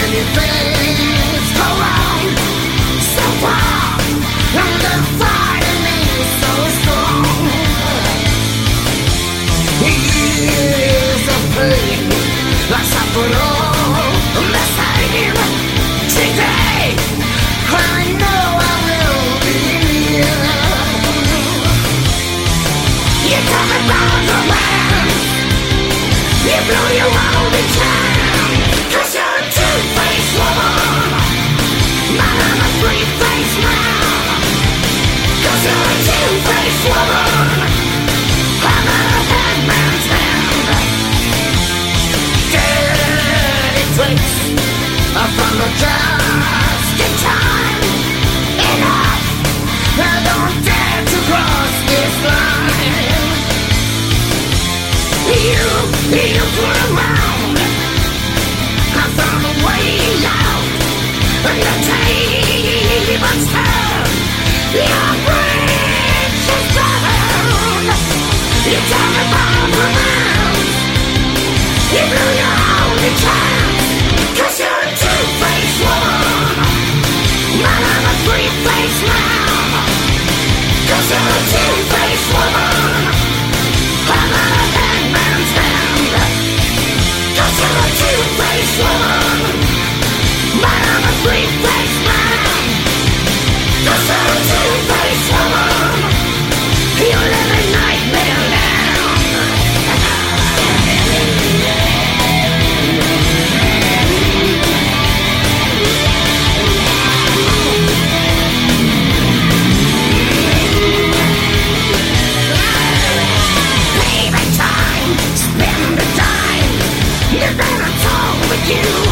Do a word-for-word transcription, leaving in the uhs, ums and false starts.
many things go wrong so far, and the fight in me is so strong. Years of pain, I suffered all the same. Today, I know I will be here. You talk about romance, you blow your own time, 'cause you're a two-faced woman, but I'm a three-faced man. 'Cause you're a two-faced woman, I'm a headman's hand. Dirty tricks from the just in time. Enough, I don't dare to cross this line. You, you put around, I found a way out, and the tables turn, your bridge is burned. You talk about romance, you blew your only chance, 'cause you're a two-faced woman, but I'm a three-faced man. 'Cause you're a two-faced woman, I'm a headman's hand. 'Cause you're a two-faced woman, but I'm a three-faced man. 'Cause you're a two-faced woman, you live in nightmare land. Baby time, spend the time, you better talk with you.